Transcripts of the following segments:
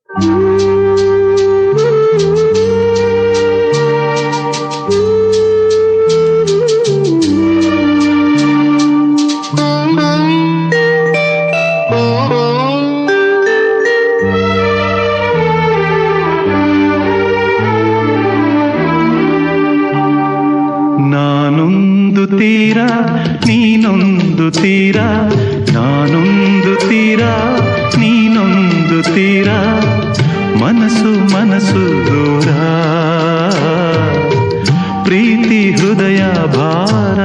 ನಾನೊಂದು ತೀರ ನೀನೊಂದು ತೀರ, ನಾನೊಂದು ತೀರ ನೀನೊಂದು ತೀರ, ಮನಸ್ಸು ಮನಸ್ಸು ದೂರ, ಪ್ರೀತಿ ಹೃದಯ ಭಾರ.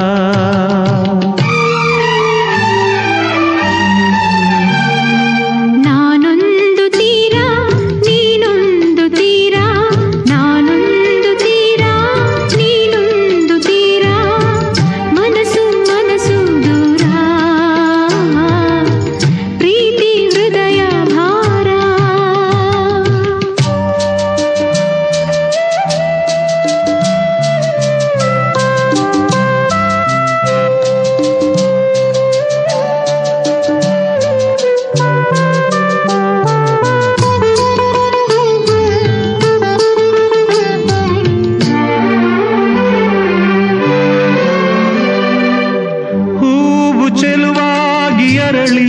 ಚೆಲುವಾಗಿ ಅರಳಿ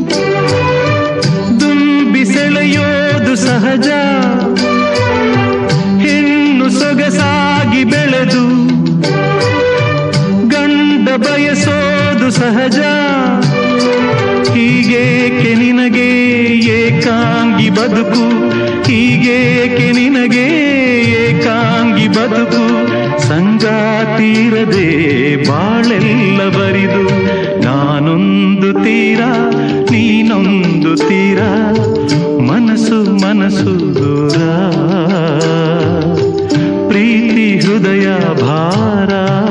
ದುಂಬಿ ಸೆಳೆಯೋದು ಸಹಜ, ಹೆಣ್ಣು ಸೊಗಸಾಗಿ ಬೆಳೆದು ಗಂಡ ಬಯಸೋದು ಸಹಜ. ಹೀಗೇಕೆ ನಿನಗೆ ಏಕಾಂಗಿ ಬದುಕು, ಹೀಗೇಕೆ ನಿನಗೆ ಏಕಾಂಗಿ ಬದುಕು, ಸಂಗಾತಿರದೆ ಬಾಳೆಲ್ಲ ಬರಿದು. ನಾನೊಂದು ತೀರ ನೀನೊಂದು ತೀರ, ಮನಸ್ಸು ಮನಸ್ಸು ದೂರ, ಪ್ರೀತಿ ಹೃದಯ ಭಾರ.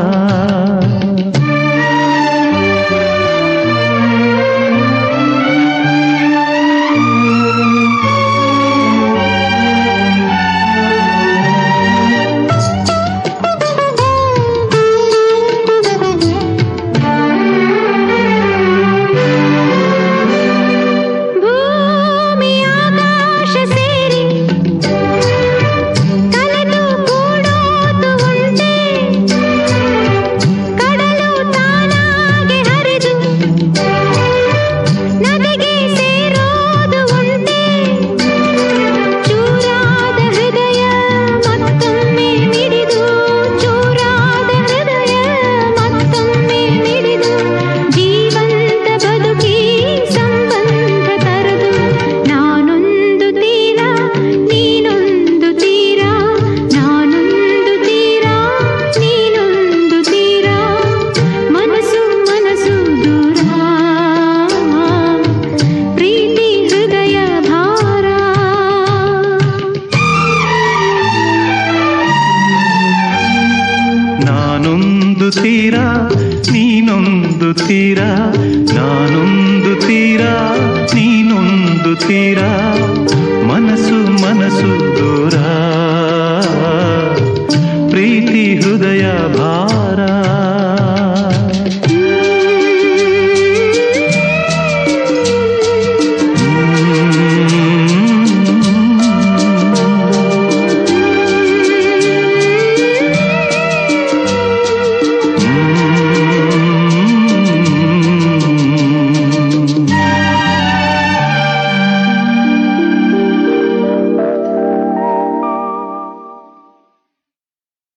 ನಾನೊಂದು ತೀರ ನೀನೊಂದು ತೀರ, ನಾನೊಂದು ತೀರ ನೀನೊಂದು ತೀರ, ಮನಸ್ಸು ಮನಸ್ಸು ದೂರ, ಪ್ರೀತಿ ಹೃದಯ